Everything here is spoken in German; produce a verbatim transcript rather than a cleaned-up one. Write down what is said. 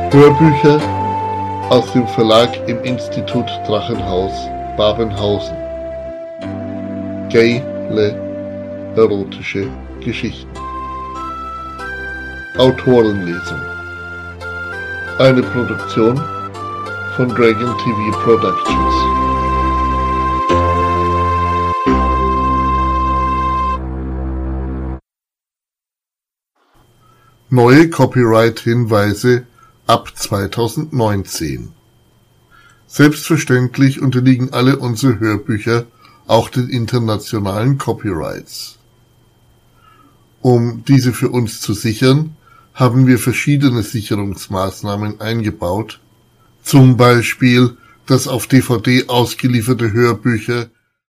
Hörbücher aus dem Verlag im Institut Drachenhaus Babenhausen. Geile erotische Geschichten. Autorenlesung. Eine Produktion von Dragon T V Productions. Neue Copyright-Hinweise ab zweitausendneunzehn. Selbstverständlich unterliegen alle unsere Hörbücher auch den internationalen Copyrights. Um diese für uns zu sichern, haben wir verschiedene Sicherungsmaßnahmen eingebaut, zum Beispiel, dass auf D V D ausgelieferte Hörbücher